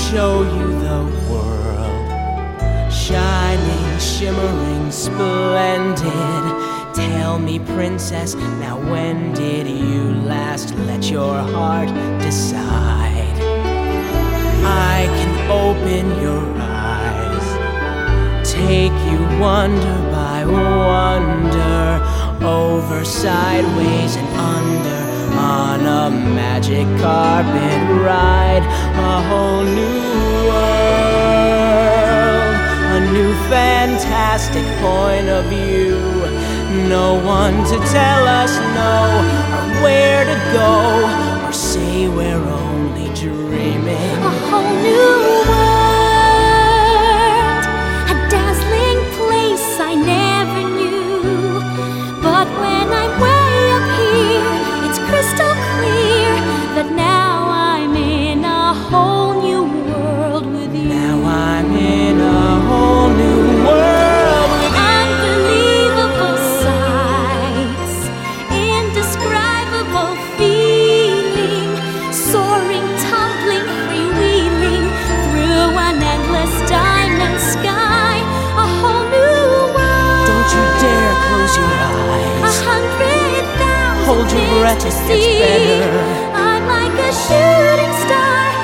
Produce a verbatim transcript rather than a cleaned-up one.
show you the world, shining, shimmering, splendid. Tell me, princess, now when did you last let your heart decide? I can open your eyes, take you wonder by wonder, over, sideways, and under, on a magic carpet ride. A whole new world, a new fantastic point of view. No one to tell us no, or where to go, or say we're only dreaming. A whole new world, a dazzling place I never knew. But when I'm way up here, it's crystal clear that now I'm in a whole new world with you. Now I'm in a whole new world with you. Unbelievable sights, indescribable feeling, soaring, tumbling, freewheeling through an endless diamond sky. A whole new world. Don't you dare close your A eyes. hundred thousand Hold your breath, it things to gets see. better. I'm like a shooting star